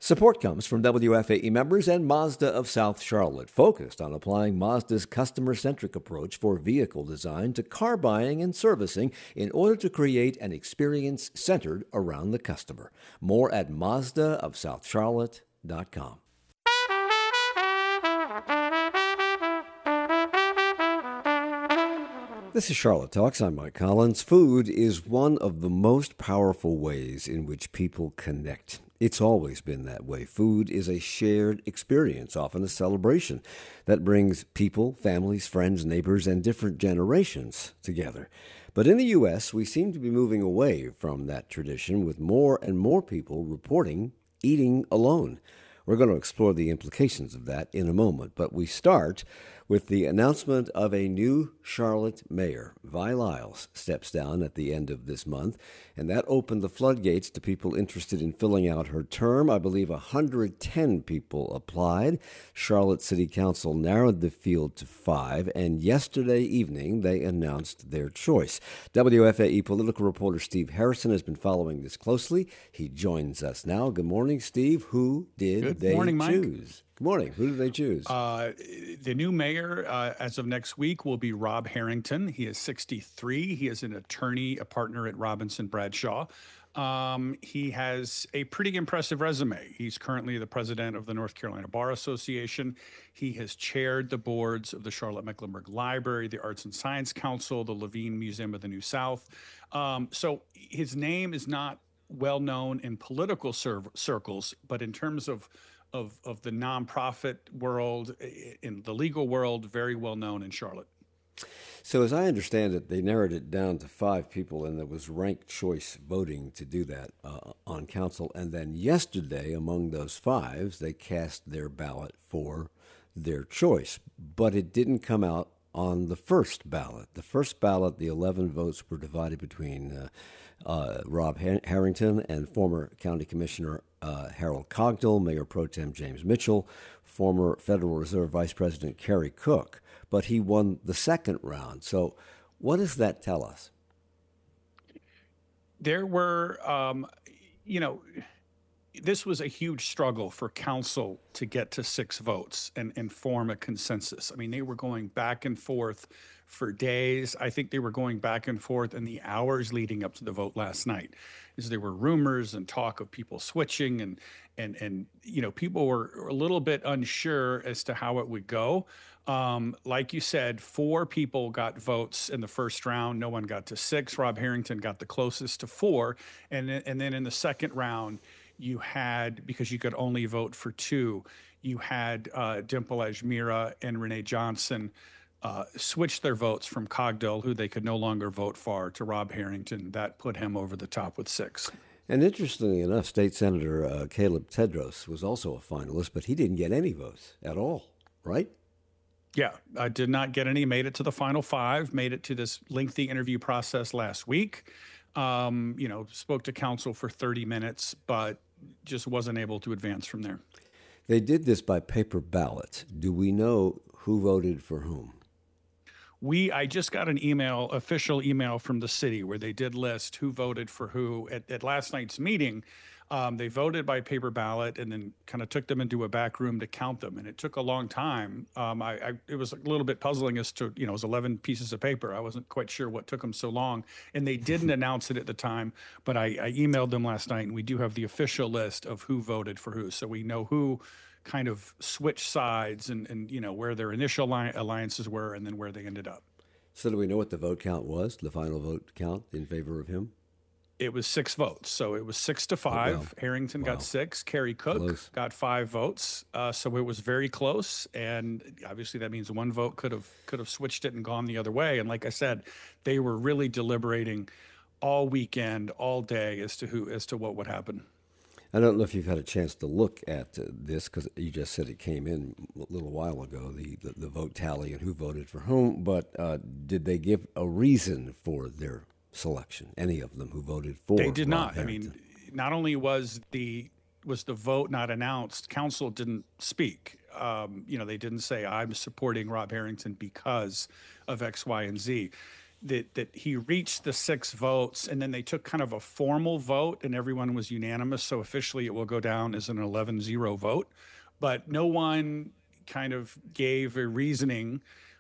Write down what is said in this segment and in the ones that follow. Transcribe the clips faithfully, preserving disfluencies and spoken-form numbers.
Support comes from W F A E members and Mazda of South Charlotte, focused on applying Mazda's customer-centric approach for vehicle design to car buying and servicing in order to create an experience centered around the customer. More at Mazda of South Charlotte dot com. This is Charlotte Talks. I'm Mike Collins. Food is one of the most powerful ways in which people connect. It's always been that way. Food is a shared experience, often a celebration that brings people, families, friends, neighbors, and different generations together. But in the U S, we seem to be moving away from that tradition, with more and more people reporting eating alone. We're going to explore the implications of that in a moment, but we start with the announcement of a new Charlotte mayor. Vi Lyles steps down at the end of this month, and that opened the floodgates to people interested in filling out her term. I believe one hundred ten people applied. Charlotte City Council narrowed the field to five, and yesterday evening they announced their choice. W F A E political reporter Steve Harrison has been following this closely. He joins us now. Good morning, Steve. Who did Good they morning, Mike. choose? Good morning. Who did they choose? Uh, the new mayor, uh, as of next week, will be Rob Harrington. He is sixty-three. He is an attorney, a partner at Robinson Bradshaw. Um, he has a pretty impressive resume. He's currently the president of the North Carolina Bar Association. He has chaired the boards of the Charlotte-Mecklenburg Library, the Arts and Science Council, the Levine Museum of the New South. Um, so his name is not well known in political cir- circles, but in terms of Of, of the nonprofit world, in the legal world, very well known in Charlotte. So as I understand it, they narrowed it down to five people, and there was ranked choice voting to do that uh, on council. And then yesterday, among those fives, they cast their ballot for their choice. But it didn't come out on the first ballot. The first ballot, the eleven votes were divided between uh, uh, Rob Harrington and former county commissioner Uh, Harold Cogdill, Mayor Pro Tem James Mitchell, former Federal Reserve Vice President Kerry Cook, but he won the second round. So what does that tell us? There were, um, you know, this was a huge struggle for council to get to six votes and, and form a consensus. I mean, they were going back and forth for days. I think they were going back and forth in the hours leading up to the vote last night. Is there were rumors and talk of people switching, and and and you know, people were a little bit unsure as to how it would go. Um, like you said, four people got votes in the first round. No one got to six. Rob Harrington got the closest to four, and then, and then in the second round, you had, because you could only vote for two, you had uh, Dimple Ajmira and Renee Johnson uh, switch their votes from Cogdill, who they could no longer vote for, to Rob Harrington. That put him over the top with six. And interestingly enough, State Senator uh, Caleb Tedros was also a finalist, but he didn't get any votes at all, right? Yeah, I did not get any, made it to the final five, made it to this lengthy interview process last week. Um, you know, spoke to council for thirty minutes, but just wasn't able to advance from there. They did this by paper ballot. Do we know who voted for whom? We, I just got an email, official email from the city, where they did list who voted for who at, at last night's meeting. Um, they voted by paper ballot and then kind of took them into a back room to count them. And it took a long time. Um, I, I, it was a little bit puzzling as to, you know, it was eleven pieces of paper. I wasn't quite sure what took them so long. And they didn't announce it at the time, but I, I emailed them last night, and we do have the official list of who voted for who. So we know who kind of switched sides, and, and you know, where their initial alli- alliances were and then where they ended up. So do we know what the vote count was, the final vote count in favor of him? It was six votes. So it was six to five. Oh, wow. Harrington Wow. got six. Kerry Cook Close. got five votes. Uh, so it was very close. And obviously that means one vote could have could have switched it and gone the other way. And like I said, they were really deliberating all weekend, all day as to who as to what would happen. I don't know if you've had a chance to look at uh, this, because you just said it came in a little while ago, the, the, the vote tally and who voted for whom, but uh, did they give a reason for their selection, any of them who voted for They did Rob not. Harrington? I mean, not only was the was the vote not announced, council didn't speak. Um, you know, they didn't say, I'm supporting Rob Harrington because of X, Y, and Z. that that he reached the six votes, and then they took kind of a formal vote, and everyone was unanimous. So officially, it will go down as an eleven zero vote, but no one kind of gave a reasoning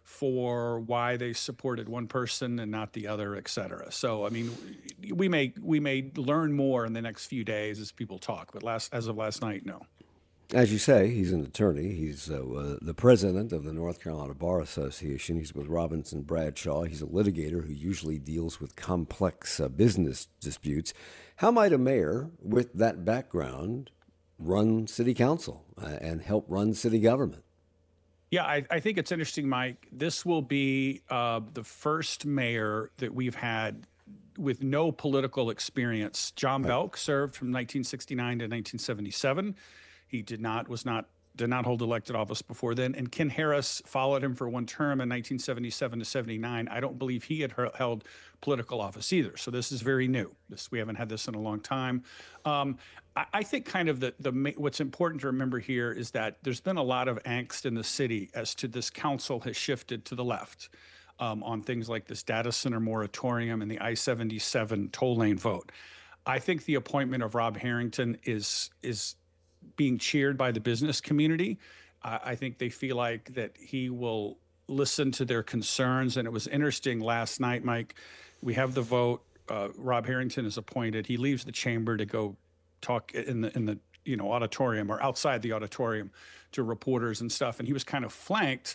for why they supported one person and not the other, et cetera. So, I mean, we may we may learn more in the next few days as people talk, but last as of last night, no. As you say, he's an attorney. He's uh, uh, the president of the North Carolina Bar Association. He's with Robinson Bradshaw. He's a litigator who usually deals with complex uh, business disputes. How might a mayor with that background run city council uh, and help run city government? Yeah, I, I think it's interesting, Mike. This will be uh, the first mayor that we've had with no political experience. John Right. Belk served from nineteen sixty-nine to nineteen seventy-seven. He did not was not did not hold elected office before then. And Ken Harris followed him for one term in nineteen seventy-seven to seventy-nine. I don't believe he had he- held political office either. So this is very new. This we haven't had this in a long time. Um, I, I think kind of the the ma- what's important to remember here is that there's been a lot of angst in the city as to this council has shifted to the left. Um, on things like this data center moratorium and the I seventy-seven toll lane vote. I think the appointment of Rob Harrington is is being cheered by the business community. Uh, I think they feel like that he will listen to their concerns. And it was interesting last night, Mike. We have the vote. Uh, Rob Harrington is appointed. He leaves the chamber to go talk in the in the you know auditorium or outside the auditorium to reporters and stuff. And he was kind of flanked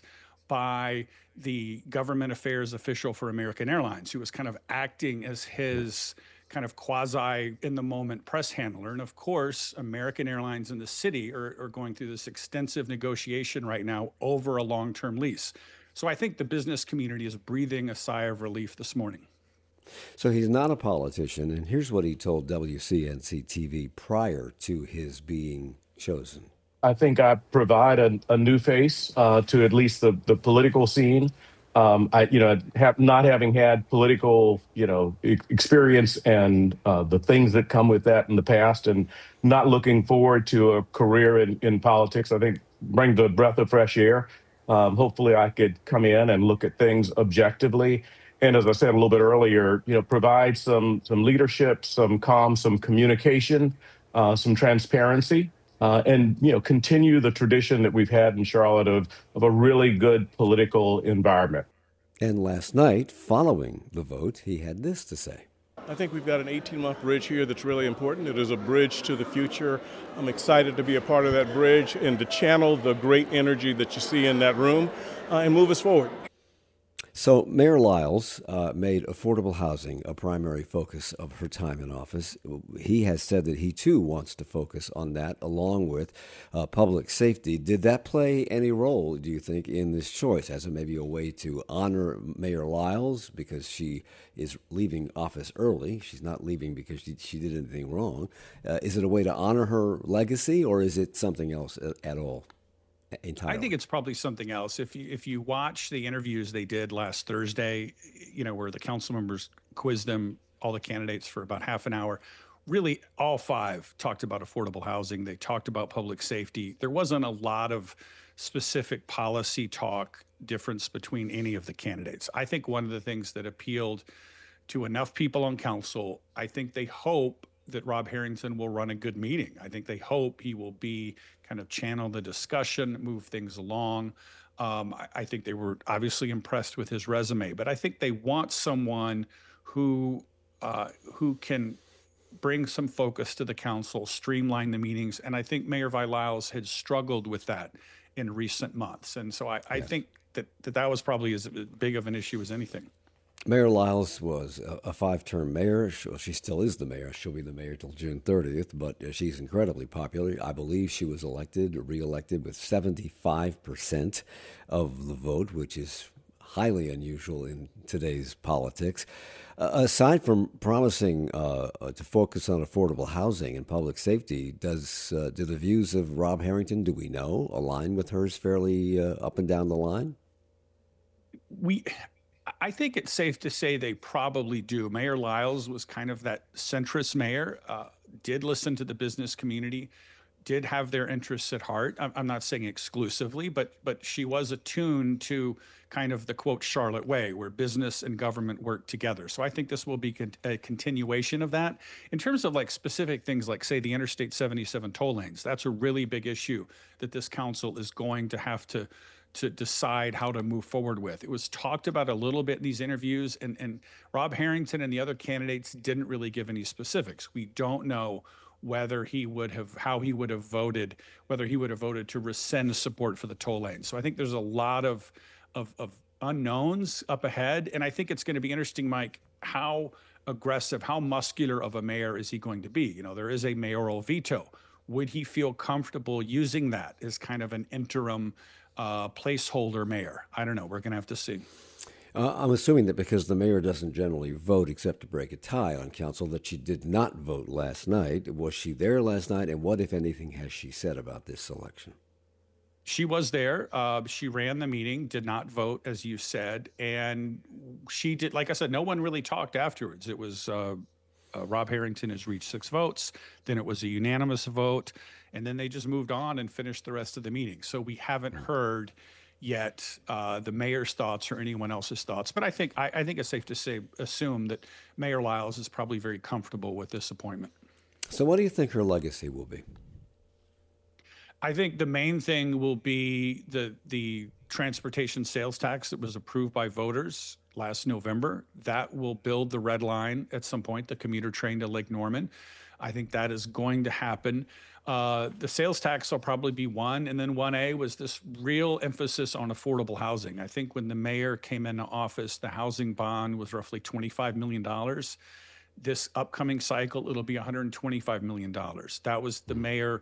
by the government affairs official for American Airlines, who was kind of acting as his kind of quasi in the moment press handler. And of course, American Airlines and the city are, are going through this extensive negotiation right now over a long-term lease. So I think the business community is breathing a sigh of relief this morning. So he's not a politician, and here's what he told W C N C T V prior to his being chosen. I think I provide a, a new face uh, to at least the, the political scene. Um, I, you know, have, not having had political, you know, e- experience and uh, the things that come with that in the past, and not looking forward to a career in, in politics. I think bring the breath of fresh air. Um, hopefully, I could come in and look at things objectively, and as I said a little bit earlier, you know, provide some some leadership, some calm, some communication, uh, some transparency. Uh, and you know, continue the tradition that we've had in Charlotte of of a really good political environment. And last night, following the vote, he had this to say. I think we've got an eighteen-month bridge here that's really important. It is a bridge to the future. I'm excited to be a part of that bridge and to channel the great energy that you see in that room uh, and move us forward. So Mayor Lyles uh, made affordable housing a primary focus of her time in office. He has said that he, too, wants to focus on that along with uh, public safety. Did that play any role, do you think, in this choice as a, maybe a way to honor Mayor Lyles because she is leaving office early? She's not leaving because she, she did anything wrong. Uh, is it a way to honor her legacy, or is it something else at, at all? Entirely. I think it's probably something else. If you if you watch the interviews they did last Thursday, you know, where the council members quizzed them, all the candidates for about half an hour, really all five talked about affordable housing. They talked about public safety. There wasn't a lot of specific policy talk difference between any of the candidates. I think one of the things that appealed to enough people on council, I think they hope that Rob Harrington will run a good meeting. I think they hope he will be kind of channel the discussion, move things along. Um, I, I think they were obviously impressed with his resume, but I think they want someone who uh, who can bring some focus to the council, streamline the meetings. And I think Mayor Vi Lyles had struggled with that in recent months. And so I, I Yes. think that, that that was probably as big of an issue as anything. Mayor Lyles was a, a five-term mayor. She, well, she still is the mayor. She'll be the mayor till June thirtieth, but uh, she's incredibly popular. I believe she was elected or reelected with seventy-five percent of the vote, which is highly unusual in today's politics. Uh, aside from promising uh, uh, to focus on affordable housing and public safety, does uh, do the views of Rob Harrington, do we know, align with hers fairly uh, up and down the line? We, I think it's safe to say they probably do. Mayor Lyles was kind of that centrist mayor, uh, did listen to the business community, did have their interests at heart. I'm, I'm not saying exclusively, but but she was attuned to kind of the quote Charlotte way, where business and government work together. So I think this will be con- a continuation of that. In terms of like specific things, like say the Interstate seventy-seven toll lanes, that's a really big issue that this council is going to have to to decide how to move forward with. It was talked about a little bit in these interviews, and, and Rob Harrington and the other candidates didn't really give any specifics. We don't know whether he would have, how he would have voted, whether he would have voted to rescind support for the toll lane. So I think there's a lot of, of, of unknowns up ahead. And I think it's going to be interesting, Mike, how aggressive, how muscular of a mayor is he going to be? You know, there is a mayoral veto. Would he feel comfortable using that as kind of an interim uh, placeholder mayor? I don't know. We're going to have to see. Uh, I'm assuming that because the mayor doesn't generally vote except to break a tie on council, that she did not vote last night. Was she there last night? And what, if anything, has she said about this election? She was there. Uh, she ran the meeting, did not vote, as you said. And she did, like I said, no one really talked afterwards. It was uh, uh, Rob Harrington has reached six votes. Then it was a unanimous vote. And then they just moved on and finished the rest of the meeting. So we haven't heard yet uh, the mayor's thoughts or anyone else's thoughts. But I think I, I think it's safe to say, assume that Mayor Lyles is probably very comfortable with this appointment. So what do you think her legacy will be? I think the main thing will be the the transportation sales tax that was approved by voters last November. That will build the red line at some point, the commuter train to Lake Norman. I think that is going to happen. Uh, the sales tax will probably be one. And then one A was this real emphasis on affordable housing. I think when the mayor came into office, the housing bond was roughly twenty-five million dollars. This upcoming cycle, it'll be one hundred twenty-five million dollars. That was the mayor.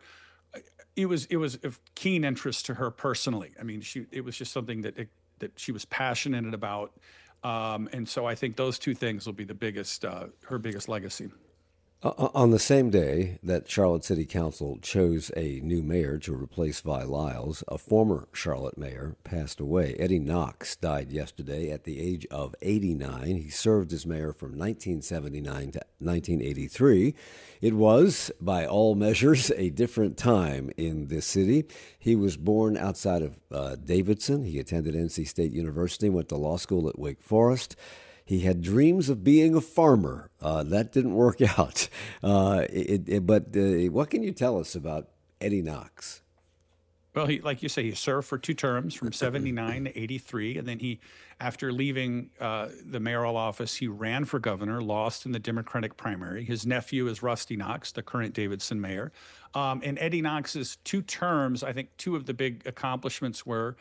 It was it was of keen interest to her personally. I mean, she it was just something that it, that she was passionate about. Um, and so I think those two things will be the biggest, uh, her biggest legacy. Uh, on the same day that Charlotte City Council chose a new mayor to replace Vi Lyles, a former Charlotte mayor passed away. Eddie Knox died yesterday at the age of eighty-nine. He served as mayor from nineteen seventy-nine to nineteen eighty-three. It was, by all measures, a different time in this city. He was born outside of uh, Davidson. He attended N C State University, went to law school at Wake Forest. He had dreams of being a farmer. Uh, that didn't work out. Uh, it, it, but uh, what can you tell us about Eddie Knox? Well, he, like you say, he served for two terms from seventy-nine to eighty-three. And then he, after leaving uh, the mayoral office, he ran for governor, lost in the Democratic primary. His nephew is Rusty Knox, the current Davidson mayor. Um, and Eddie Knox's two terms, I think two of the big accomplishments were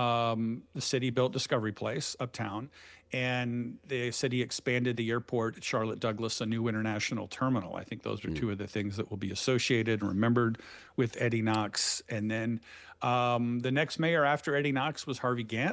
um, the city built Discovery Place uptown. And they said he expanded the airport at Charlotte Douglas, a new international terminal. I think those are mm. two of the things that will be associated and remembered with Eddie Knox. And then um, the next mayor after Eddie Knox was Harvey Gantt.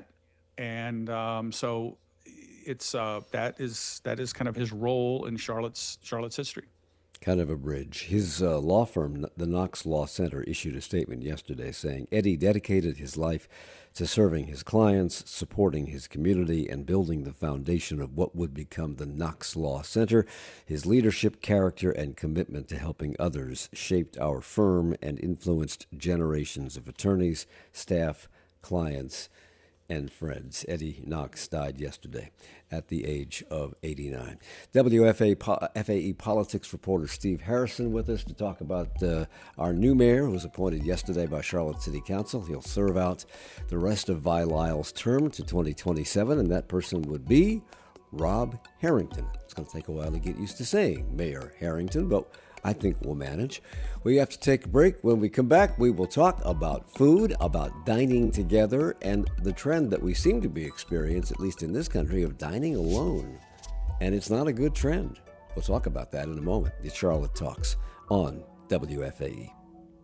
And um, so it's uh, that is that is kind of his role in Charlotte's Charlotte's history. Kind of a bridge. His uh, law firm, the Knox Law Center, issued a statement yesterday saying Eddie dedicated his life to serving his clients, supporting his community, and building the foundation of what would become the Knox Law Center. His leadership, character, and commitment to helping others shaped our firm and influenced generations of attorneys, staff, clients, and friends. Eddie Knox died yesterday at the age of eighty-nine. W F A F A E politics reporter Steve Harrison with us to talk about uh, our new mayor who was appointed yesterday by Charlotte City Council. He'll serve out the rest of Vi Lyles' term to twenty twenty-seven, and that person would be Rob Harrington. It's going to take a while to get used to saying Mayor Harrington, but I think we'll manage. We have to take a break. When we come back, we will talk about food, about dining together, and the trend that we seem to be experiencing, at least in this country, of dining alone. And it's not a good trend. We'll talk about that in a moment. It's Charlotte Talks on W F A E.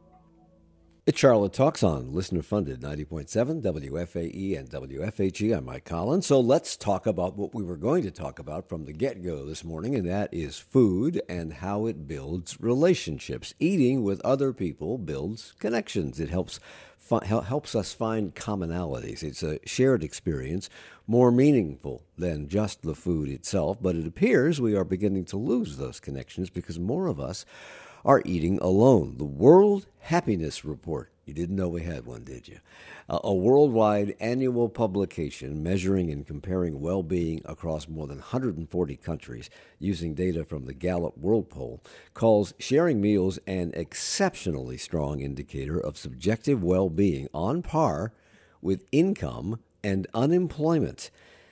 It's Charlotte Talks on listener-funded ninety point seven W F A E and W F H E. I'm Mike Collins. So let's talk about what we were going to talk about from the get-go this morning, and that is food and how it builds relationships. Eating with other people builds connections. It helps fi- helps us find commonalities. It's a shared experience, more meaningful than just the food itself, but it appears we are beginning to lose those connections because more of us are eating alone. The World Happiness Report. You didn't know we had one, did you? Uh, a worldwide annual publication measuring and comparing well-being across more than one hundred forty countries using data from the Gallup World Poll calls sharing meals an exceptionally strong indicator of subjective well-being on par with income and unemployment.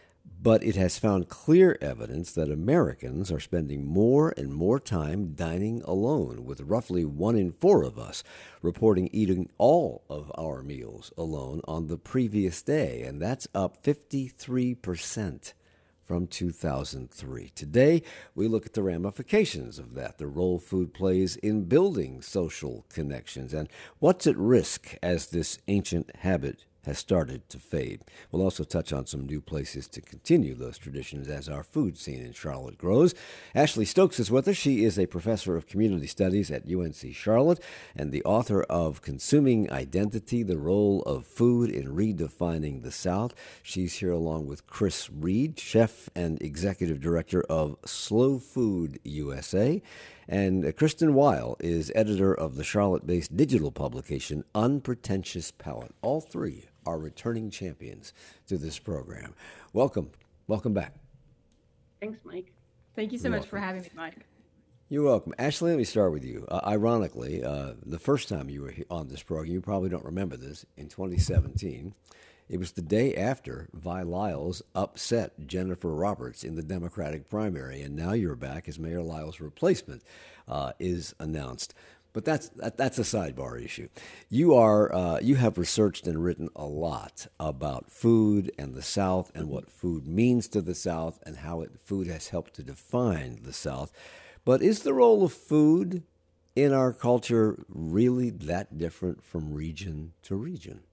But it has found clear evidence that Americans are spending more and more time dining alone, with roughly one in four of us reporting eating all of our meals alone on the previous day, and that's up fifty-three percent from two thousand three. Today, we look at the ramifications of that, the role food plays in building social connections, and what's at risk as this ancient habit has started to fade. We'll also touch on some new places to continue those traditions as our food scene in Charlotte grows. Ashley Stokes is with us. She is a professor of community studies at U N C Charlotte and the author of Consuming Identity, the Role of Food in Redefining the South. She's here along with Chris Reed, chef and executive director of Slow Food U S A. And Kristen Weil is editor of the Charlotte-based digital publication Unpretentious Palate. All three are returning champions to this program. Welcome. Welcome back. Thanks, Mike. Thank you so You're much welcome. for having me, Mike. You're welcome. Ashley, let me start with you. Uh, ironically, uh, the first time you were on this program, you probably don't remember this, in twenty seventeen, it was the day after Vi Lyles upset Jennifer Roberts in the Democratic primary, and now you're back as Mayor Lyles' replacement uh, is announced. But that's that, that's a sidebar issue. You are uh, you have researched and written a lot about food and the South and what food means to the South and how it, food has helped to define the South. But is the role of food in our culture really that different from region to region?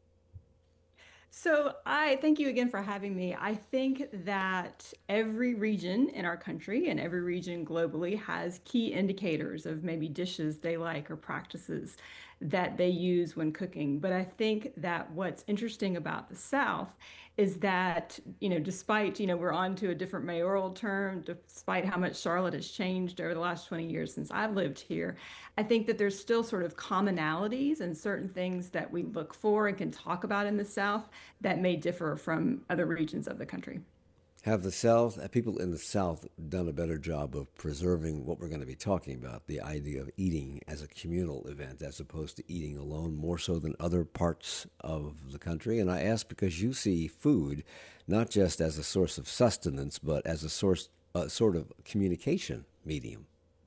So I thank you again for having me. I think that every region in our country and every region globally has key indicators of maybe dishes they like or practices that they use when cooking. But I think that what's interesting about the South is that, you know, despite, you know, we're on to a different mayoral term, despite how much Charlotte has changed over the last twenty years since I've lived here, I think that there's still sort of commonalities and certain things that we look for and can talk about in the South that may differ from other regions of the country. Have the South, have people in the South done a better job of preserving what we're going to be talking about, the idea of eating as a communal event as opposed to eating alone, more so than other parts of the country? And I ask because you see food not just as a source of sustenance, but as a source, a sort of communication medium.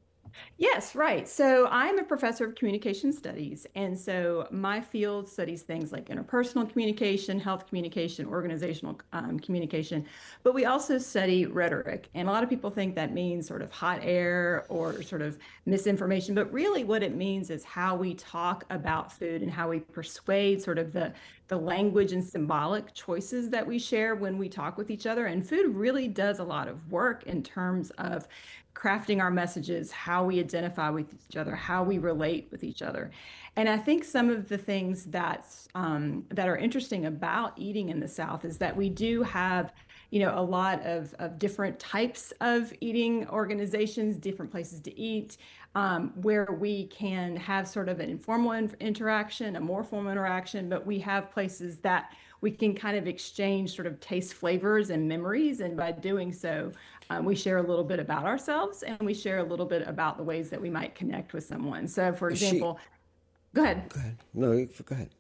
Yes, right. So I'm a professor of communication studies. And so my field studies things like interpersonal communication, health communication, organizational um, communication. But we also study rhetoric. And a lot of people think that means sort of hot air or sort of misinformation. But really what it means is how we talk about food and how we persuade sort of the, the language and symbolic choices that we share when we talk with each other. And food really does a lot of work in terms of crafting our messages, how we identify with each other, how we relate with each other. And I think some of the things that's, um, that are interesting about eating in the South is that we do have, you know, a lot of, of different types of eating organizations, different places to eat, um, where we can have sort of an informal in- interaction, a more formal interaction, but we have places that we can kind of exchange sort of taste, flavors, and memories. And by doing so, um, we share a little bit about ourselves and we share a little bit about the ways that we might connect with someone. So for Is she- example, go ahead. Go ahead. No, you- go ahead.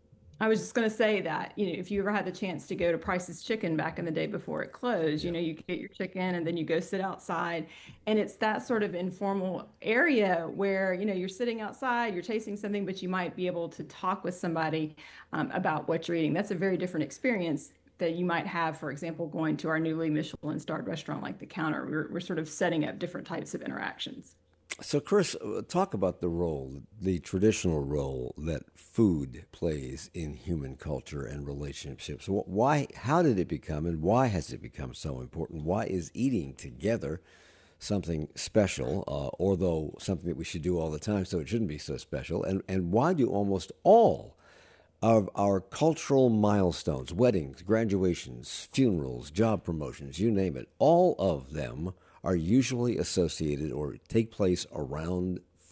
I was just going to say that, you know, if you ever had the chance to go to Price's Chicken back in the day before it closed, you know, you get your chicken and then you go sit outside. And it's that sort of informal area where, you know, you're sitting outside, you're tasting something, but you might be able to talk with somebody um, about what you're eating. That's a very different experience that you might have, for example, going to our newly Michelin-starred restaurant like The Counter. We're, we're sort of setting up different types of interactions. So, Chris, uh, talk about the role, the traditional role that food plays in human culture and relationships. Wh- Why, how did it become, and why has it become so important? Why is eating together something special, uh, although something that we should do all the time, so it shouldn't be so special? And and why do almost all of our cultural milestones, weddings, graduations, funerals, job promotions, you name it, all of them are usually associated or take place around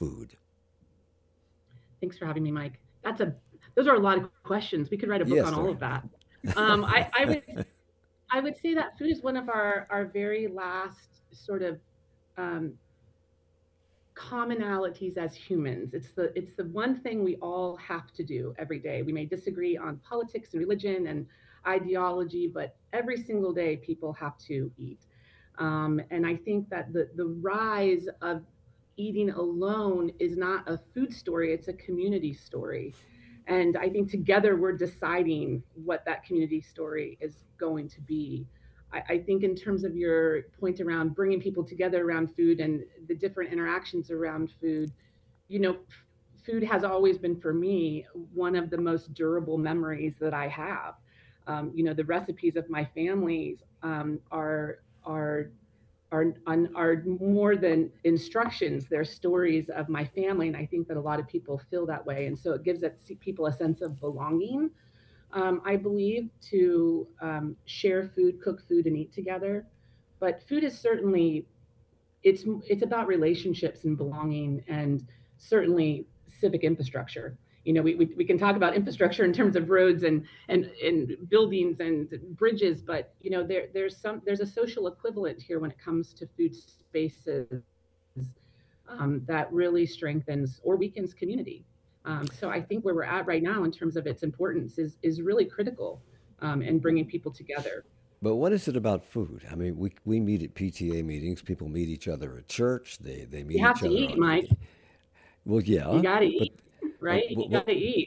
food? Thanks for having me, Mike. That's a those are a lot of questions. We could write a book Yes, on all there. of that. Um, I, I would I would say that food is one of our our very last sort of um, commonalities as humans. It's the it's the one thing we all have to do every day. We may disagree on politics and religion and ideology, but every single day people have to eat. Um, and I think that the the rise of eating alone is not a food story, it's a community story. And I think together we're deciding what that community story is going to be. I, I think in terms of your point around bringing people together around food and the different interactions around food, you know, food has always been for me one of the most durable memories that I have. Um, you know, the recipes of my families um, are are are are more than instructions. They're stories of my family, and I think that a lot of people feel that way. And so it gives it, people a sense of belonging. Um, I believe to um, share food, cook food, and eat together. But food is certainly it's it's about relationships and belonging, and certainly civic infrastructure. You know, we, we, we can talk about infrastructure in terms of roads and, and, and buildings and bridges, but you know, there there's some there's a social equivalent here when it comes to food spaces um, that really strengthens or weakens community. Um, so I think where we're at right now in terms of its importance is is really critical um, in bringing people together. But what is it about food? I mean, we we meet at P T A meetings. People meet each other at church. They they meet You have each to other eat, on. Mike. Well, You yeah, gotta but eat, uh, right? You wh- gotta wh- eat.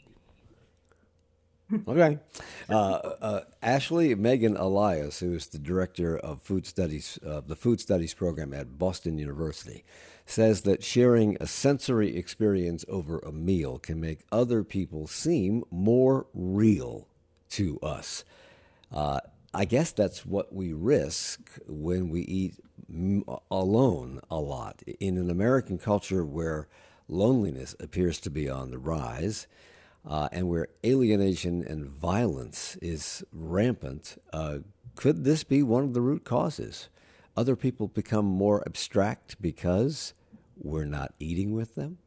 okay. Uh, uh, Ashley Megan Elias, who is the director of food studies, uh, the food studies program at Boston University, says that sharing a sensory experience over a meal can make other people seem more real to us. Uh, I guess that's what we risk when we eat m- alone a lot. In an American culture where loneliness appears to be on the rise, uh, and where alienation and violence is rampant, uh, could this be one of the root causes? Other people become more abstract because we're not eating with them?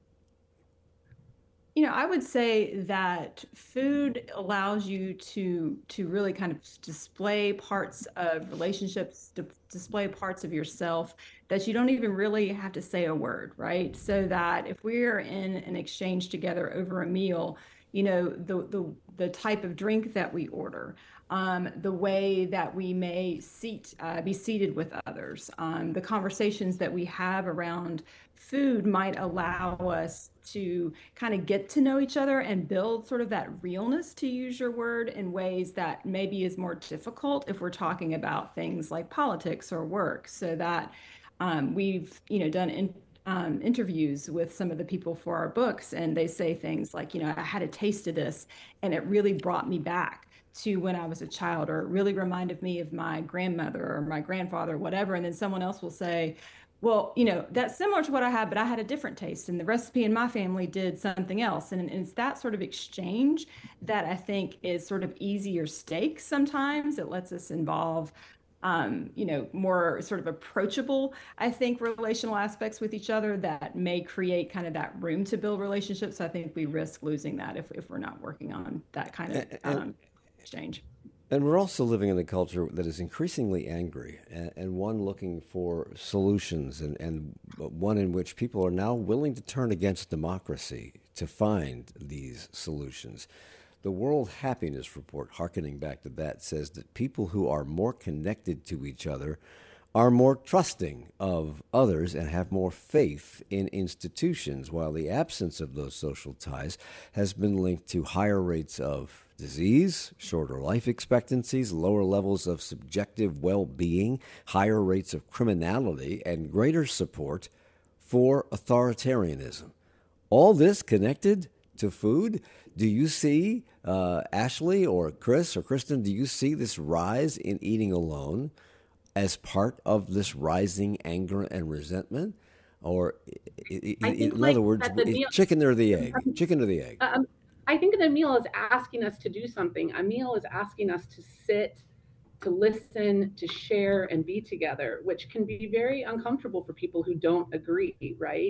You know, I would say that food allows you to to really kind of display parts of relationships, to display parts of yourself that you don't even really have to say a word, right? So that if we're in an exchange together over a meal, you know, the the the type of drink that we order, um, the way that we may seat, uh, be seated with others, um, the conversations that we have around food might allow us to kind of get to know each other and build sort of that realness, to use your word, in ways that maybe is more difficult if we're talking about things like politics or work. So that um, we've, you know, done in, um, interviews with some of the people for our books, and they say things like, you know, I had a taste of this and it really brought me back to when I was a child, or it really reminded me of my grandmother or my grandfather, or whatever. And then someone else will say, well, you know, that's similar to what I had, but I had a different taste, and the recipe in my family did something else. And, and it's that sort of exchange that I think is sort of easier stakes sometimes. It lets us involve, um, you know, more sort of approachable, I think, relational aspects with each other that may create kind of that room to build relationships. So I think we risk losing that if, if we're not working on that kind of And, um, exchange. And we're also living in a culture that is increasingly angry, and, and one looking for solutions, and, and one in which people are now willing to turn against democracy to find these solutions. The World Happiness Report, hearkening back to that, says that people who are more connected to each other are more trusting of others and have more faith in institutions, while the absence of those social ties has been linked to higher rates of disease, shorter life expectancies, lower levels of subjective well-being, higher rates of criminality, and greater support for authoritarianism. All this connected to food? Do you see, uh, Ashley or Chris or Kristen, do you see this rise in eating alone as part of this rising anger and resentment? Or, in, I think in like other words, that the meal, chicken or the egg? Chicken or the egg? um, I think the meal is asking us to do something. A meal is asking us to sit, to listen, to share, and be together, which can be very uncomfortable for people who don't agree, right?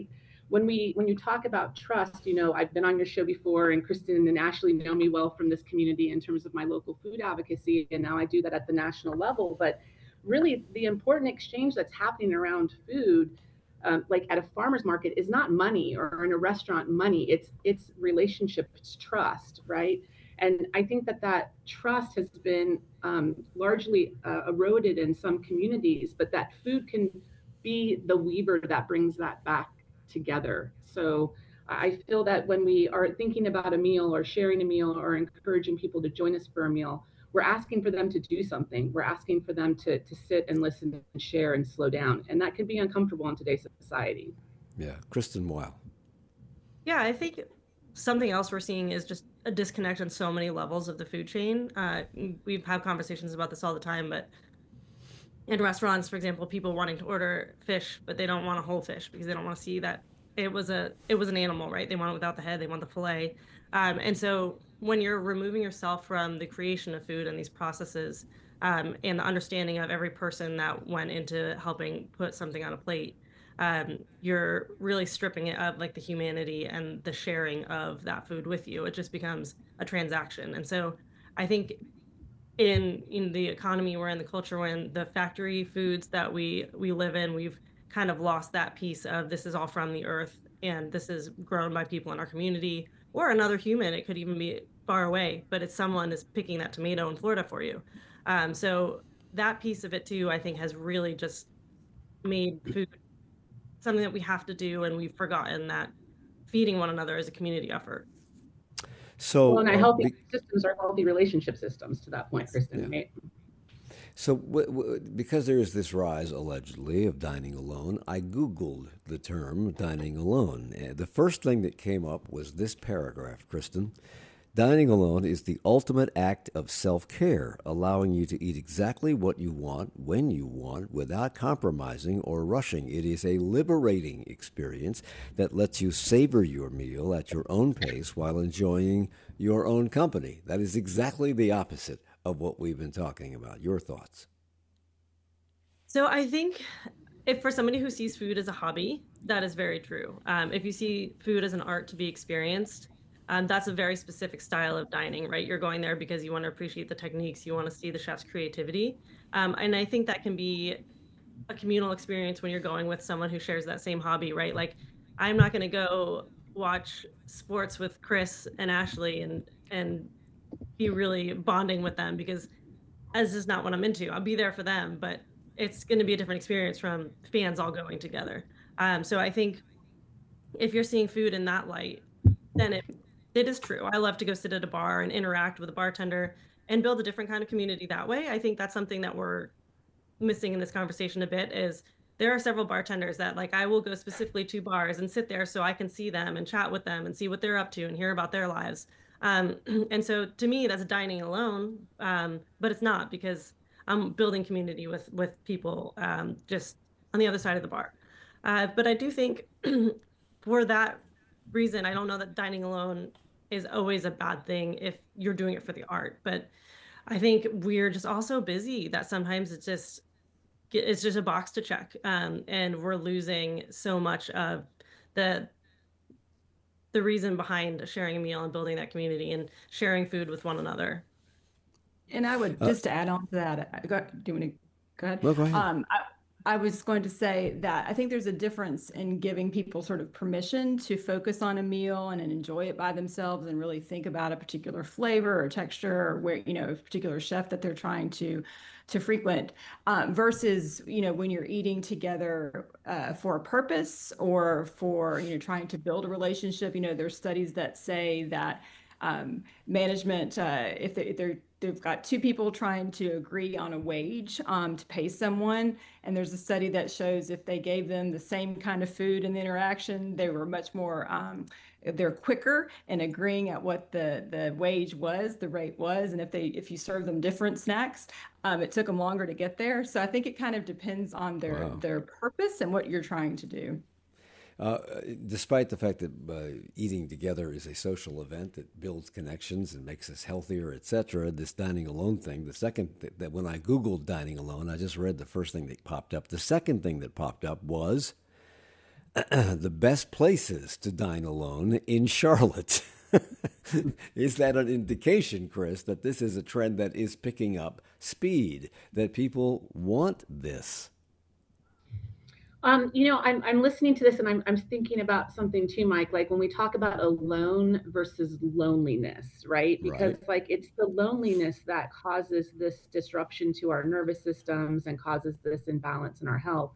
when we when you talk about trust, you know, I've been on your show before, and Kristen and Ashley know me well from this community in terms of my local food advocacy, and now I do that at the national level. But really, the important exchange that's happening around food, um, like at a farmer's market, is not money, or in a restaurant money. It's it's relationship, it's trust, right? And I think that that trust has been um, largely uh, eroded in some communities, but that food can be the weaver that brings that back together. So I feel that when we are thinking about a meal or sharing a meal or encouraging people to join us for a meal, we're asking for them to do something. We're asking for them to, to sit and listen and share and slow down. And that can be uncomfortable in today's society. Yeah. Kristen Weil. Yeah, I think something else we're seeing is just a disconnect on so many levels of the food chain. Uh, we've had conversations about this all the time, but in restaurants, for example, people wanting to order fish, but they don't want a whole fish because they don't want to see that it was a it was an animal, right? They want it without the head, they want the fillet. Um, and so when you're removing yourself from the creation of food and these processes, um, and the understanding of every person that went into helping put something on a plate, um, you're really stripping it of like the humanity and the sharing of that food with you. It just becomes a transaction. And so I think in in the economy we're in, the culture we're in, the factory foods that we we live in, we've kind of lost that piece of this is all from the earth and this is grown by people in our community or another human. It could even be far away, but it's someone is picking that tomato in Florida for you. Um, so that piece of it too, I think, has really just made food something that we have to do, and we've forgotten that feeding one another is a community effort. So, well, and uh, healthy be- systems are healthy relationship systems to that point, Yes. Kristen, Yeah. right? So, w- w- because there is this rise, allegedly, of dining alone, I Googled the term dining alone. And the first thing that came up was this paragraph, Kristen. Dining alone is the ultimate act of self-care, allowing you to eat exactly what you want, when you want, without compromising or rushing. It is a liberating experience that lets you savor your meal at your own pace while enjoying your own company. That is exactly the opposite of what we've been talking about. Your thoughts? So I think if for somebody who sees food as a hobby, that is very true. Um, if you see food as an art to be experienced, um, that's a very specific style of dining, right? You're going there because you want to appreciate the techniques, you want to see the chef's creativity. Um, and I think that can be a communal experience when you're going with someone who shares that same hobby, right? Like, I'm not going to go watch sports with Chris and Ashley and and be really bonding with them because that's just not what I'm into. I'll be there for them, but it's going to be a different experience from fans all going together. Um, so I think if you're seeing food in that light, then it it is true. I love to go sit at a bar and interact with a bartender and build a different kind of community that way. I think that's something that we're missing in this conversation a bit is there are several bartenders that like I will go specifically to bars and sit there so I can see them and chat with them and see what they're up to and hear about their lives. Um, and so to me, that's dining alone, um, but it's not because I'm building community with with people um, just on the other side of the bar. Uh, but I do think for that reason, I don't know that dining alone is always a bad thing if you're doing it for the art. But I think we're just also busy that sometimes it's just it's just a box to check, um, and we're losing so much of the the reason behind sharing a meal and building that community and sharing food with one another. And I would Uh, just to add on to that, I got, do you want to go ahead? No, go ahead. Um, I, I was going to say that I think there's a difference in giving people sort of permission to focus on a meal and enjoy it by themselves and really think about a particular flavor or texture or where, you know, a particular chef that they're trying to to frequent um, versus, you know, when you're eating together uh, for a purpose or for, you know, trying to build a relationship. You know, there's studies that say that um, management, uh, if, they, if they're they've got two people trying to agree on a wage um, to pay someone. And there's a study that shows if they gave them the same kind of food in the interaction, they were much more, um, they're quicker in agreeing at what the, the wage was, the rate was. And if they, if you serve them different snacks, um, it took them longer to get there. So I think it kind of depends on their, Wow. their purpose and what you're trying to do. Uh, despite the fact that uh, eating together is a social event that builds connections and makes us healthier, et cetera, this dining alone thing, the second th- that when I Googled dining alone, I just read the first thing that popped up. The second thing that popped up was the best places to dine alone in Charlotte. Is that an indication, Chris, that this is a trend that is picking up speed, that people want this? Um, you know, I'm I'm listening to this and I'm I'm thinking about something too, Mike. Like when we talk about alone versus loneliness, right? Because Right. like it's the loneliness that causes this disruption to our nervous systems and causes this imbalance in our health.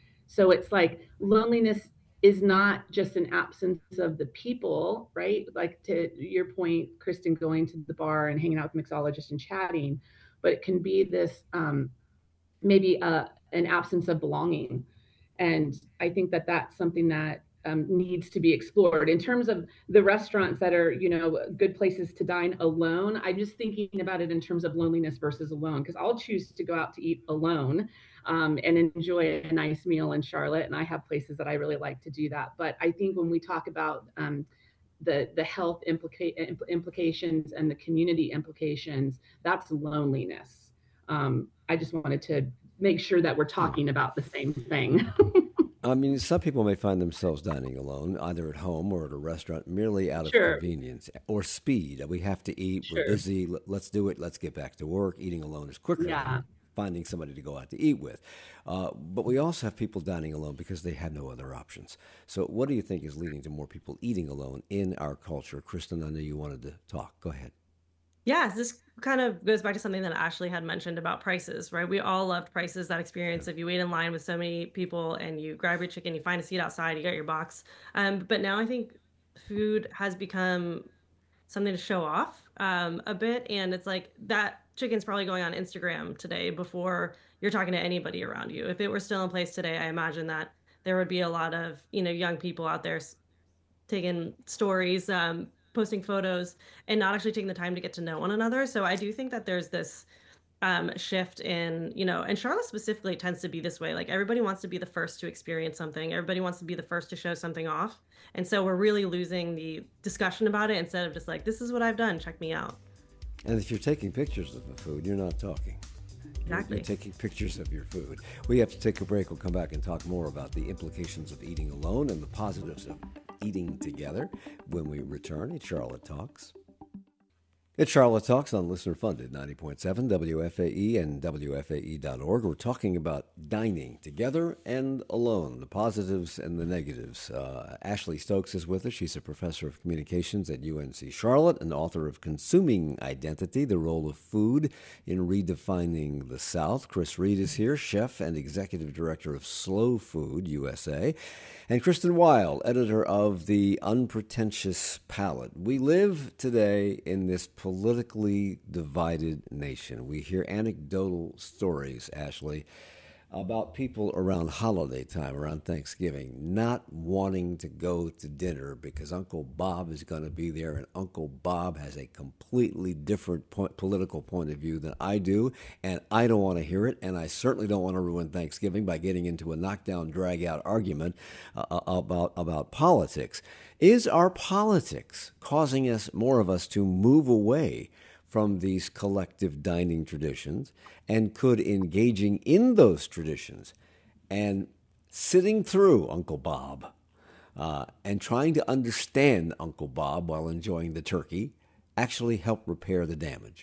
So it's like loneliness is not just an absence of the people, right? Like to your point, Kristen, going to the bar and hanging out with mixologists and chatting, but it can be this um, maybe a, an absence of belonging. And I think that that's something that um, needs to be explored in terms of the restaurants that are, you know, good places to dine alone. I'm just thinking about it in terms of loneliness versus alone, because I'll choose to go out to eat alone um, and enjoy a nice meal in Charlotte. And I have places that I really like to do that. But I think when we talk about um, the the health implica- impl- implications and the community implications, that's loneliness. Um, I just wanted to make sure that we're talking about the same thing. I mean, some people may find themselves dining alone, either at home or at a restaurant, merely out of Sure, convenience or speed. We have to eat, we're sure. busy, l- let's do it, let's get back to work. Eating alone is quicker than Yeah, finding somebody to go out to eat with. Uh, but we also have people dining alone because they have no other options. So, what do you think is leading to more people eating alone in our culture? Kristen, I know you wanted to talk. Go ahead. Yeah, this kind of goes back to something that Ashley had mentioned about prices, right? We all loved prices, that Yeah. experience of you wait in line with so many people and you grab your chicken, you find a seat outside, you get your box. Um, but now I think food has become something to show off um, a bit. And it's like that chicken's probably going on Instagram today before you're talking to anybody around you. If it were still in place today, I imagine that there would be a lot of, you know, young people out there taking stories, um, posting photos, and not actually taking the time to get to know one another. So I do think that there's this um, shift in, you know, and Charlotte specifically tends to be this way. Like everybody wants to be the first to experience something. Everybody wants to be the first to show something off. And so we're really losing the discussion about it instead of just like, this is what I've done. Check me out. And if you're taking pictures of the food, you're not talking. You're, you're Exactly. taking pictures of your food. We have to take a break. We'll come back and talk more about the implications of eating alone and the positives of eating together when we return. It's Charlotte Talks. It's Charlotte Talks on Listener Funded ninety point seven W F A E and W F A E dot org. We're talking about dining together and alone, the positives and the negatives. Uh, Ashley Stokes is with us. She's a professor of communications at U N C Charlotte and author of Consuming Identity, the Role of Food in Redefining the South. Chris Reed is here, chef and executive director of Slow Food U S A. And Kristen Weil, editor of The Unpretentious Palate. We live today in this politically divided nation. We hear anecdotal stories, Ashley, about people around holiday time, around Thanksgiving, not wanting to go to dinner because Uncle Bob is going to be there, and Uncle Bob has a completely different point, political point of view than I do, and I don't want to hear it, and I certainly don't want to ruin Thanksgiving by getting into a knockdown, drag-out argument uh, about, about politics. Is our politics causing us, more of us, to move away from these collective dining traditions, and could engaging in those traditions and sitting through Uncle Bob uh, and trying to understand Uncle Bob while enjoying the turkey actually help repair the damage?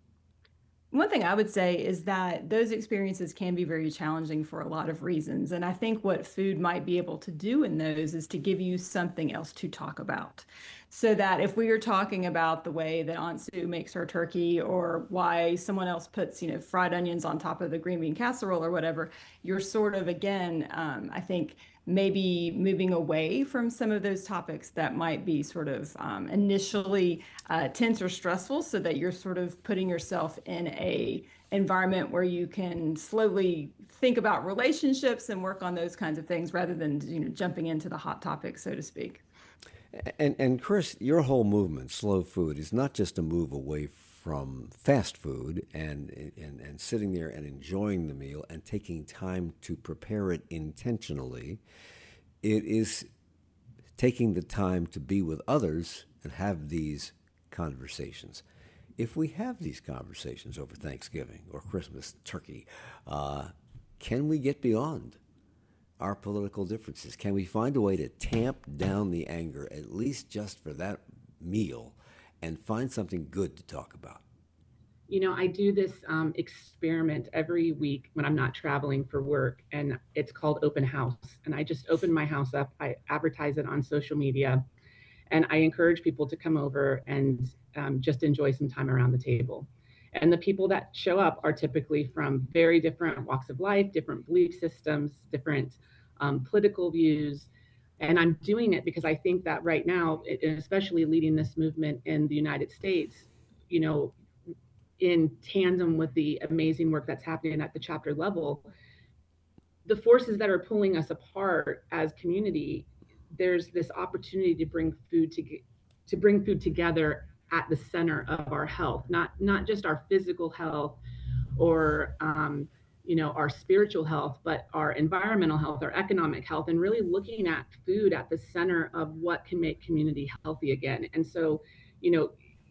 One thing I would say is that those experiences can be very challenging for a lot of reasons. And I think what food might be able to do in those is to give you something else to talk about. So that if we are talking about the way that Aunt Sue makes her turkey, or why someone else puts, you know, fried onions on top of the green bean casserole or whatever, you're sort of, again, um, I think, maybe moving away from some of those topics that might be sort of um, initially uh, tense or stressful, so that you're sort of putting yourself in a environment where you can slowly think about relationships and work on those kinds of things rather than, you know, jumping into the hot topics, so to speak. And, and Chris, your whole movement, Slow Food, is not just a move away from fast food and, and, and sitting there and enjoying the meal and taking time to prepare it intentionally. It is taking the time to be with others and have these conversations. If we have these conversations over Thanksgiving or Christmas turkey, uh, can we get beyond our political differences? Can we find a way to tamp down the anger, at least just for that meal, and find something good to talk about? You know, I do this um, experiment every week when I'm not traveling for work, and it's called Open House. And I just open my house up, I advertise it on social media, and I encourage people to come over and um, just enjoy some time around the table. And the people that show up are typically from very different walks of life, different belief systems, different um, political views. And I'm doing it because I think that right now, and especially leading this movement in the United States, you know, in tandem with the amazing work that's happening at the chapter level, the forces that are pulling us apart as community, there's this opportunity to bring food to to bring food together at the center of our health, not not just our physical health or um, you know, our spiritual health, but our environmental health, our economic health, and really looking at food at the center of what can make community healthy again. And so, you know,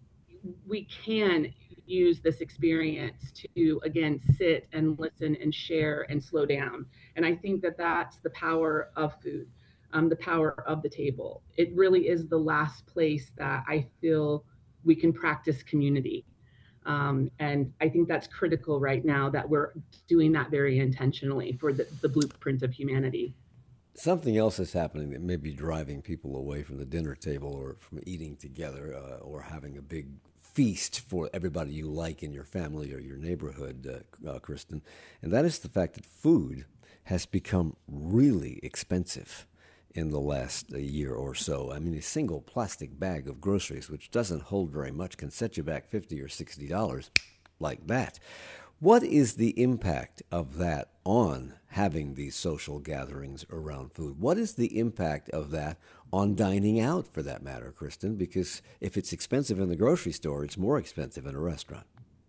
we can use this experience to, again, sit and listen and share and slow down. And I think that that's the power of food, um, the power of the table. It really is the last place that I feel we can practice community. Um, and I think that's critical right now, that we're doing that very intentionally for the, the blueprint of humanity. Something else is happening that may be driving people away from the dinner table or from eating together uh, or having a big feast for everybody you like in your family or your neighborhood, uh, uh, Kristen, and that is the fact that food has become really expensive in the last uh, year or so. I mean, a single plastic bag of groceries, which doesn't hold very much, can set you back fifty dollars or sixty dollars like that. What is the impact of that on having these social gatherings around food? What is the impact of that on dining out, for that matter, Kristen? Because if it's expensive in the grocery store, it's more expensive in a restaurant.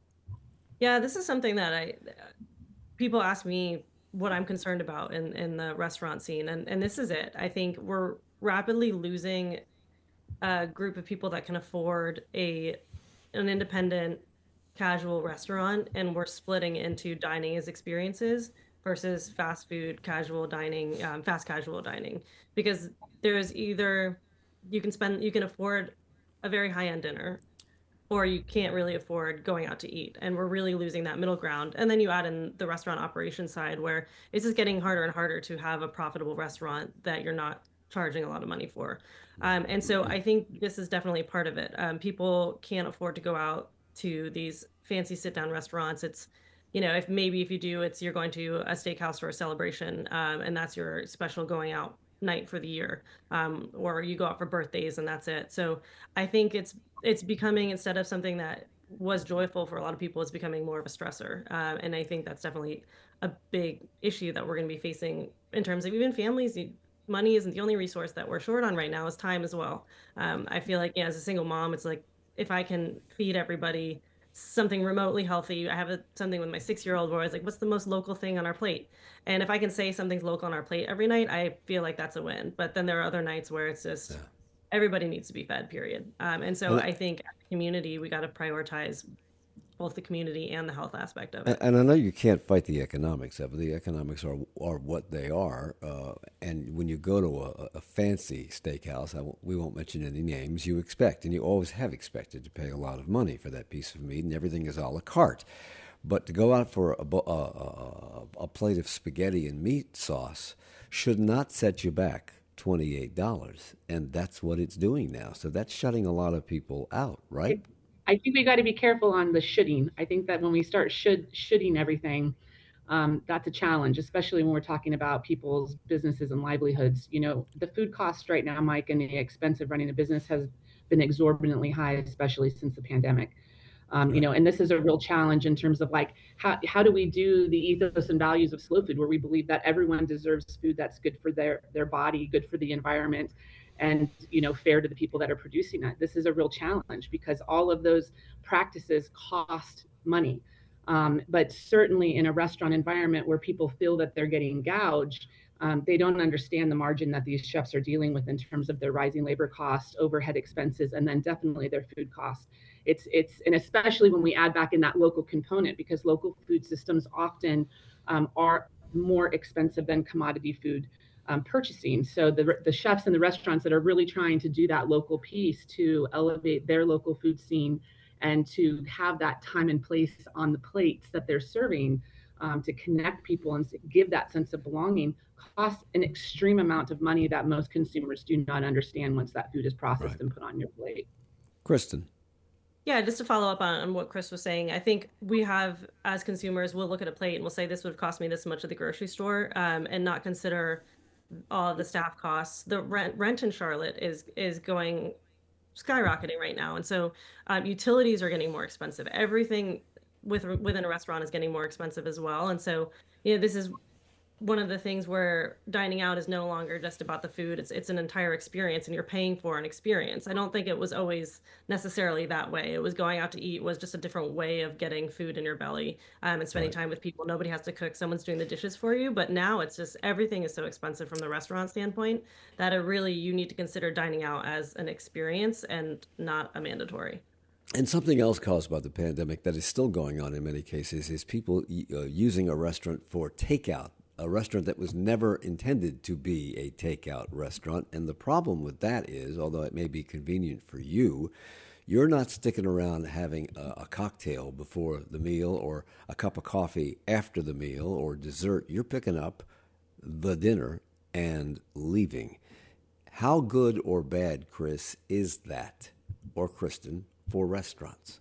Yeah, this is something that I people ask me what I'm concerned about in, in the restaurant scene. And, and this is it. I think we're rapidly losing a group of people that can afford a an independent casual restaurant, and we're splitting into dining as experiences versus fast food casual dining, um, fast casual dining, because there's either you can spend you can afford a very high-end dinner, or you can't really afford going out to eat, and we're really losing that middle ground. And then you add in the restaurant operation side, where it's just getting harder and harder to have a profitable restaurant that you're not charging a lot of money for. Um, and so I think this is definitely part of it. Um, people can't afford to go out to these fancy sit down restaurants. It's, you know, if maybe if you do, it's you're going to a steakhouse for a celebration, um, and that's your special going out night for the year, um, or you go out for birthdays and that's it. So I think it's it's becoming, instead of something that was joyful for a lot of people, it's becoming more of a stressor. Um, and I think that's definitely a big issue that we're going to be facing in terms of even families. Money isn't the only resource that we're short on right now, is time as well. Um, I feel like, yeah, as a single mom, it's like, if I can feed everybody something remotely healthy, I have a, something with my six-year-old where I was like, what's the most local thing on our plate? And if I can say something's local on our plate every night, I feel like that's a win. But then there are other nights where it's just, yeah, everybody needs to be fed, period. Um, and so well, I think as a community, we got to prioritize both the community and the health aspect of it. And I know you can't fight the economics of it. The economics are are what they are. Uh, and when you go to a, a fancy steakhouse, I w- we won't mention any names, you expect, and you always have expected, to pay a lot of money for that piece of meat, and everything is a la carte. But to go out for a, a, a, a plate of spaghetti and meat sauce should not set you back twenty-eight dollars. And that's what it's doing now. So that's shutting a lot of people out, right? I think we got to be careful on the shoulding. I think that when we start should shoulding everything, um, that's a challenge, especially when we're talking about people's businesses and livelihoods. You know, the food cost right now, Mike, and the expense of running a business has been exorbitantly high, especially since the pandemic. Um, you know, and this is a real challenge in terms of like, how, how do we do the ethos and values of slow food, where we believe that everyone deserves food that's good for their, their body, good for the environment, and, you know, fair to the people that are producing that. This is a real challenge because all of those practices cost money. Um, but certainly in a restaurant environment where people feel that they're getting gouged, um, they don't understand the margin that these chefs are dealing with in terms of their rising labor costs, overhead expenses, and then definitely their food costs. It's, it's, and especially when we add back in that local component, because local food systems often um, are more expensive than commodity food um, purchasing. So the, the chefs and the restaurants that are really trying to do that local piece to elevate their local food scene and to have that time and place on the plates that they're serving, um, to connect people and give that sense of belonging, costs an extreme amount of money that most consumers do not understand once that food is processed right. and put on your plate. Kristen. Yeah, just to follow up on, on what Chris was saying, I think we have, as consumers, we'll look at a plate and we'll say this would have cost me this much at the grocery store, um, and not consider all of the staff costs. The rent rent in Charlotte is is going skyrocketing right now, and so um, utilities are getting more expensive. Everything with within a restaurant is getting more expensive as well, and so you know this is one of the things where dining out is no longer just about the food. It's it's an entire experience, and you're paying for an experience. I don't think it was always necessarily that way. It was going out to eat was just a different way of getting food in your belly, um, and spending right. time with people. Nobody has to cook. Someone's doing the dishes for you. But now it's just everything is so expensive from the restaurant standpoint that it really you need to consider dining out as an experience and not a mandatory. And something else caused by the pandemic that is still going on in many cases is people uh, using a restaurant for takeout. A restaurant that was never intended to be a takeout restaurant. And the problem with that is, although it may be convenient for you, you're not sticking around having a, a cocktail before the meal or a cup of coffee after the meal or dessert. You're picking up the dinner and leaving. How good or bad, Chris, is that, or Kristen, for restaurants?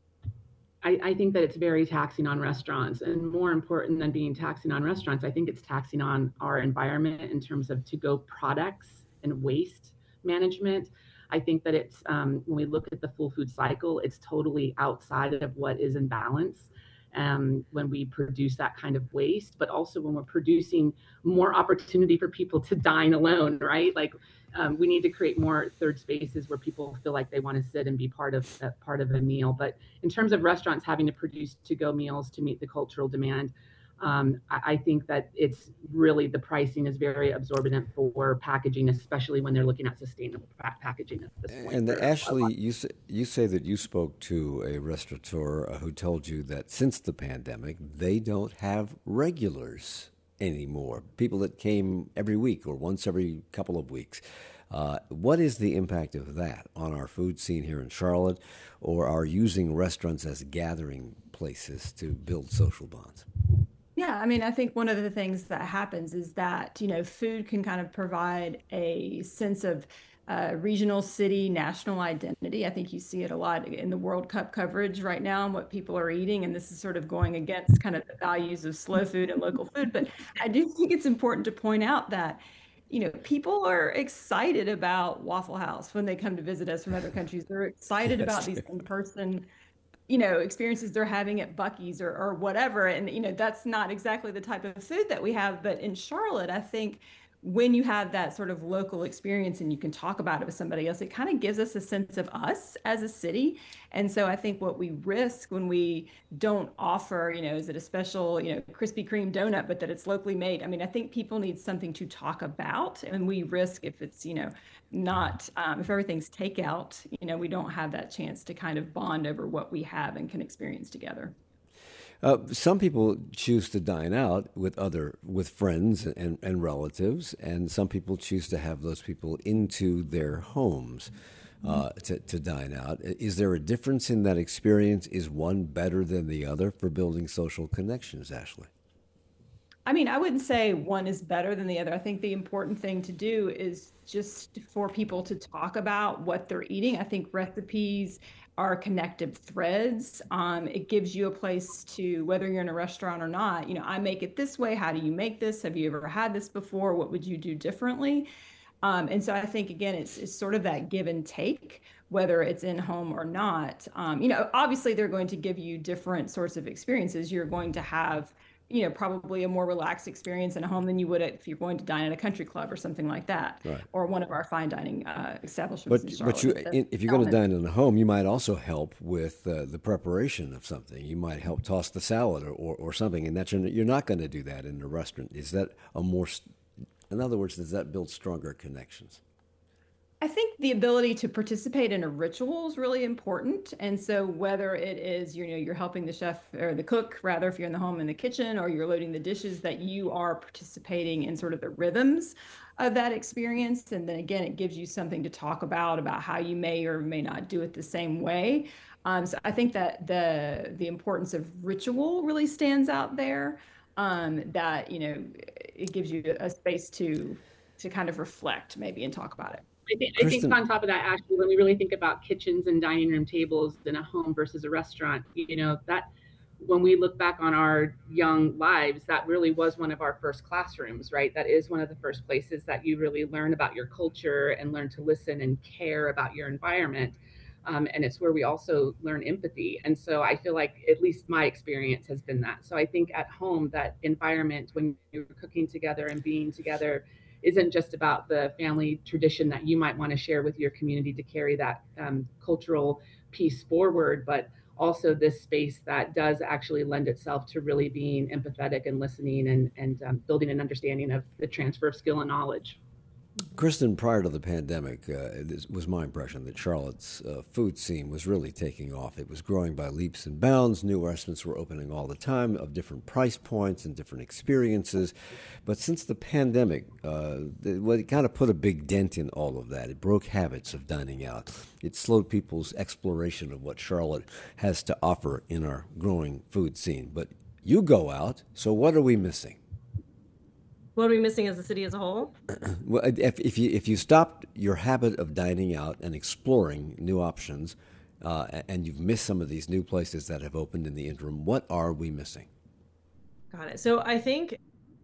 I, I think that it's very taxing on restaurants, and more important than being taxing on restaurants, I think it's taxing on our environment in terms of to-go products and waste management. I think that it's, um, when we look at the full food cycle, it's totally outside of what is in balance um, when we produce that kind of waste, but also when we're producing more opportunity for people to dine alone, right? Like um, we need to create more third spaces where people feel like they want to sit and be part of that part of a meal. But in terms of restaurants having to produce to-go meals to meet the cultural demand, um, I, I think that it's really, the pricing is very absorbent for packaging, especially when they're looking at sustainable pa- packaging at this point. And the, Ashley, you say, you say that you spoke to a restaurateur uh, who told you that since the pandemic, they don't have regulars anymore, people that came every week or once every couple of weeks. Uh, what is the impact of that on our food scene here in Charlotte, or are using restaurants as gathering places to build social bonds? Yeah, I mean, I think one of the things that happens is that, you know, food can kind of provide a sense of uh, regional, city, national identity. I think you see it a lot in the World Cup coverage right now and what people are eating. And this is sort of going against kind of the values of slow food and local food. But I do think it's important to point out that, you know, people are excited about Waffle House when they come to visit us from other countries. They're excited yes. about these in-person, you know, experiences they're having at Buc-ee's or, or whatever. And, you know, that's not exactly the type of food that we have. But in Charlotte, I think when you have that sort of local experience and you can talk about it with somebody else, it kind of gives us a sense of us as a city. And so I think what we risk when we don't offer, you know, is it a special, you know, Krispy Kreme donut, but that it's locally made. I mean, I think people need something to talk about, and we risk if it's, you know, not, um, if everything's takeout, you know, we don't have that chance to kind of bond over what we have and can experience together. Uh, some people choose to dine out with other, with friends and, and relatives, and some people choose to have those people into their homes uh, to, to dine out. Is there a difference in that experience? Is one better than the other for building social connections, Ashley? I mean, I wouldn't say one is better than the other. I think the important thing to do is just for people to talk about what they're eating. I think recipes are connective threads. Um, it gives you a place to, whether you're in a restaurant or not, you know, I make it this way. How do you make this? Have you ever had this before? What would you do differently? Um, and so I think, again, it's, it's sort of that give and take, whether it's in home or not. Um, you know, obviously, they're going to give you different sorts of experiences. You're going to have, you know, probably a more relaxed experience in a home than you would if you're going to dine at a country club or something like that, right. or one of our fine dining uh, establishments but, in Charlotte. But you, if you're going to dine in a home, you might also help with uh, the preparation of something. You might help toss the salad or, or, or something, and that you're, you're not going to do that in a restaurant. Is that a more, in other words, does that build stronger connections? I think the ability to participate in a ritual is really important. And so whether it is, you know, you're helping the chef or the cook, rather, if you're in the home in the kitchen, or you're loading the dishes, that you are participating in sort of the rhythms of that experience. And then again, it gives you something to talk about, about how you may or may not do it the same way. Um, so I think that the the importance of ritual really stands out there, um, that, you know, it gives you a space to to kind of reflect maybe and talk about it. I think, I think on top of that, Ashley, when we really think about kitchens and dining room tables in a home versus a restaurant, you know, that when we look back on our young lives, that really was one of our first classrooms, right? That is one of the first places that you really learn about your culture and learn to listen and care about your environment. Um, and it's where we also learn empathy. And so I feel like at least my experience has been that. So I think at home, that environment, when you're cooking together and being together, isn't just about the family tradition that you might want to share with your community to carry that um, cultural piece forward, but also this space that does actually lend itself to really being empathetic and listening and, and um, building an understanding of the transfer of skill and knowledge. Kristen, prior to the pandemic, uh, it was my impression that Charlotte's uh, food scene was really taking off. It was growing by leaps and bounds. New restaurants were opening all the time of different price points and different experiences. But since the pandemic, uh, it, well, it kind of put a big dent in all of that. It broke habits of dining out. It slowed people's exploration of what Charlotte has to offer in our growing food scene. But you go out, so what are we missing? What are we missing as a city as a whole? Well, if, if you if you stopped your habit of dining out and exploring new options, uh, and you've missed some of these new places that have opened in the interim, what are we missing? Got it. So I think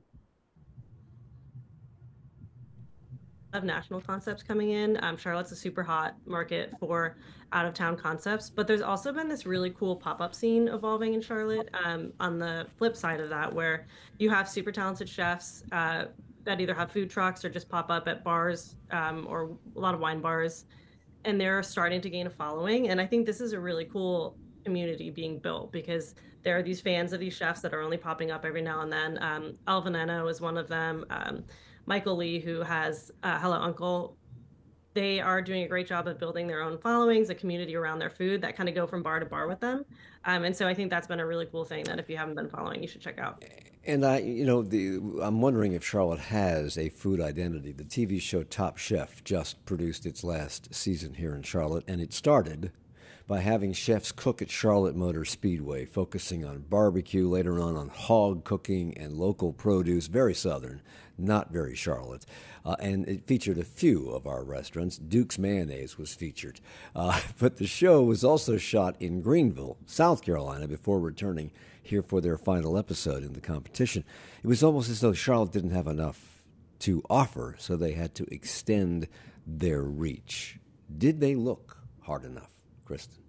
of national concepts coming in. Um, Charlotte's a super hot market for out-of-town concepts, but there's also been this really cool pop-up scene evolving in Charlotte. Um, on the flip side of that, where you have super talented chefs uh, that either have food trucks or just pop up at bars um, or a lot of wine bars, and they're starting to gain a following. And I think this is a really cool community being built because there are these fans of these chefs that are only popping up every now and then. Um, El Veneno is one of them. Um, Michael Lee, who has uh, Hello Uncle, they are doing a great job of building their own followings, a community around their food that kind of go from bar to bar with them. Um, and so I think that's been a really cool thing that if you haven't been following, you should check out. And I, you know, the, I'm wondering if Charlotte has a food identity. The T V show Top Chef just produced its last season here in Charlotte, and it started by having chefs cook at Charlotte Motor Speedway, focusing on barbecue, later on on hog cooking and local produce, very Southern, not very Charlotte. Uh, and it featured a few of our restaurants. Duke's Mayonnaise was featured. Uh, but the show was also shot in Greenville, South Carolina, before returning here for their final episode in the competition. It was almost as though Charlotte didn't have enough to offer, so they had to extend their reach. Did they look hard enough, Kristen?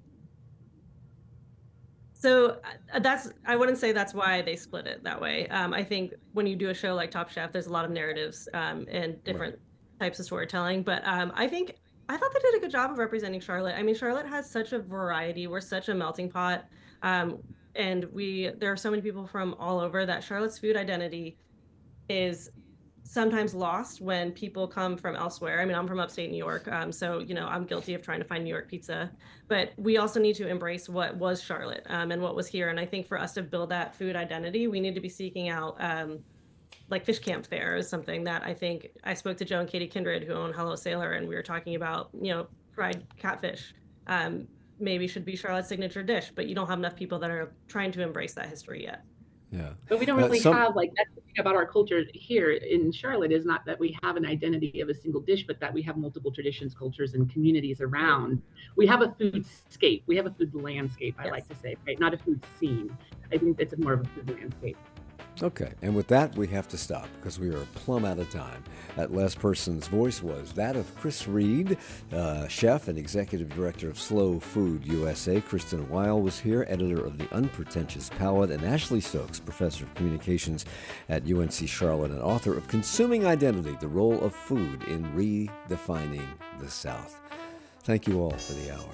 So uh, that's, I wouldn't say that's why they split it that way. Um, I think when you do a show like Top Chef, there's a lot of narratives um, and different right. types of storytelling. But um, I think, I thought they did a good job of representing Charlotte. I mean, Charlotte has such a variety. We're such a melting pot. Um, and we, there are so many people from all over that Charlotte's food identity is sometimes lost when people come from elsewhere. I mean, I'm from upstate New York, um, so, you know, I'm guilty of trying to find New York pizza, but we also need to embrace what was Charlotte um, and what was here. And I think for us to build that food identity, we need to be seeking out um, like Fish Camp Fare is something that I think I spoke to Joe and Katie Kindred, who own Hello Sailor, and we were talking about, you know, fried catfish. Um, maybe should be Charlotte's signature dish, but you don't have enough people that are trying to embrace that history yet. Yeah. But we don't really uh, some... have, like, that's the thing about our culture here in Charlotte is not that we have an identity of a single dish, but that we have multiple traditions, cultures, and communities around. We have a foodscape. We have a food landscape, I yes. like to say, right? Not a food scene. I think it's more of a food landscape. Okay, and with that, we have to stop because we are plumb out of time. That last person's voice was that of Chris Reed, uh, chef and executive director of Slow Food U S A. Kristen Weil was here, editor of The Unpretentious Palate, and Ashley Stokes, professor of communications at U N C Charlotte and author of Consuming Identity, The Role of Food in Redefining the South. Thank you all for the hour.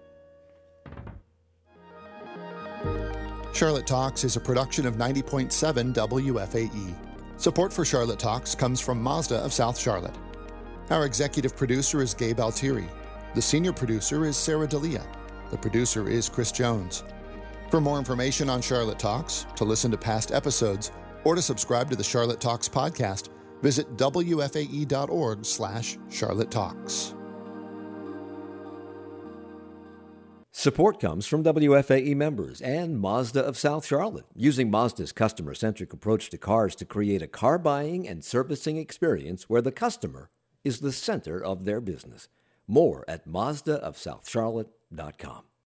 Charlotte Talks is a production of ninety point seven W F A E. Support for Charlotte Talks comes from Mazda of South Charlotte. Our executive producer is Gabe Altieri. The senior producer is Sarah D'Elia. The producer is Chris Jones. For more information on Charlotte Talks, to listen to past episodes, or to subscribe to the Charlotte Talks podcast, visit W F A E dot org slash Charlotte Talks. Support comes from W F A E members and Mazda of South Charlotte, using Mazda's customer-centric approach to cars to create a car buying and servicing experience where the customer is the center of their business. More at Mazda of South Charlotte dot com.